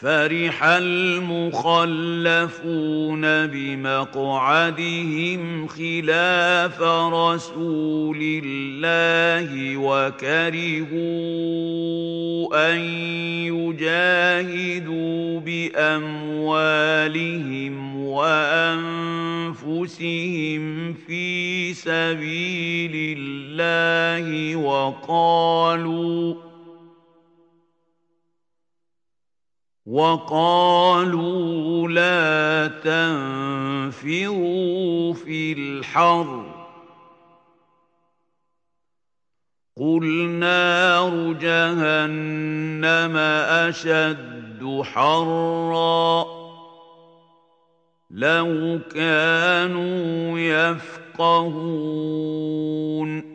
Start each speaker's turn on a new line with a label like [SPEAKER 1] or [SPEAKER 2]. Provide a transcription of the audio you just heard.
[SPEAKER 1] فرح المخلفون بمقعدهم خلاف رسول الله وكرهوا أن يجاهدوا بأموالهم وأنفسهم في سبيل الله وقالوا لا تنفروا في الحر قل نار جهنم أشد حرا لو كانوا يفقهون